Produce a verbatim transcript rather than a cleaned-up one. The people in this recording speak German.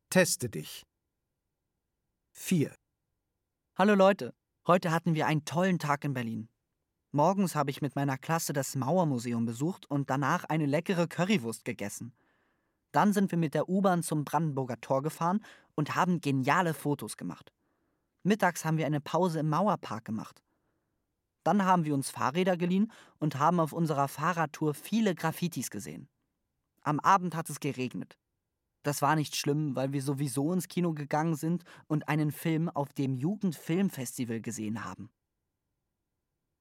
Teste dich. vier. Hallo Leute, heute hatten wir einen tollen Tag in Berlin. Morgens habe ich mit meiner Klasse das Mauermuseum besucht und danach eine leckere Currywurst gegessen. Dann sind wir mit der U-Bahn zum Brandenburger Tor gefahren und haben geniale Fotos gemacht. Mittags haben wir eine Pause im Mauerpark gemacht. Dann haben wir uns Fahrräder geliehen und haben auf unserer Fahrradtour viele Graffitis gesehen. Am Abend hat es geregnet. Das war nicht schlimm, weil wir sowieso ins Kino gegangen sind und einen Film auf dem Jugendfilmfestival gesehen haben.